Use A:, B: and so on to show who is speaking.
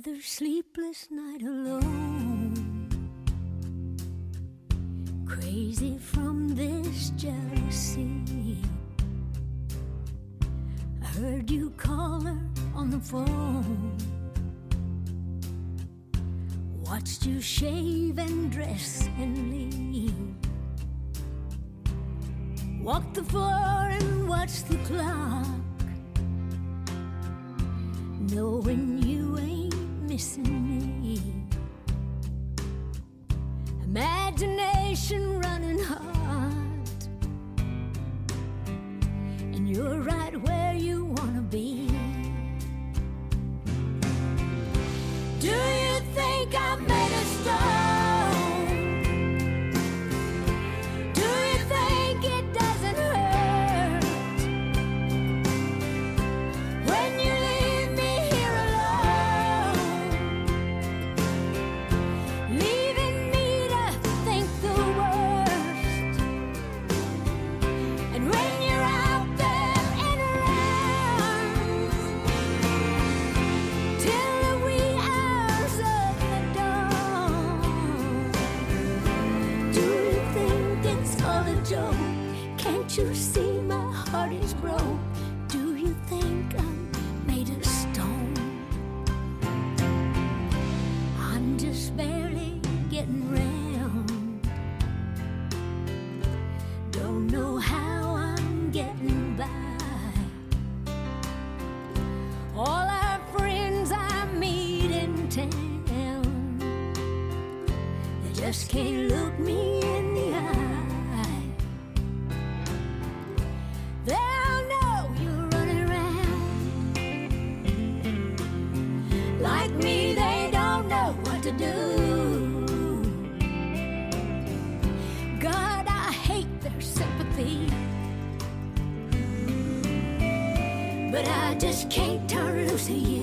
A: another sleepless night alone, crazy from this jealousy. I heard you call her on the phone, watched you shave and dress and leave, walked the floor and watched the clock, knowing you ain't missing me. Imagination running hard, and you're right where you wanna be. Do you think I'm made of stone? Do you think it doesn't hurt when you leave me here alone, leaving me to think the worst? And when you're out there and around till the wee hours of the dawn, do you think it's all a joke? Can't you see my heart is broke? Do you think I'm made of stone? I'm just barely getting round, don't know how I'm getting by. All our friends I meet in town, they just can't look me in the eye. They'll know you're running around like me, they don't know what to do. God, I hate their sympathy, but I just can't turn loose of you.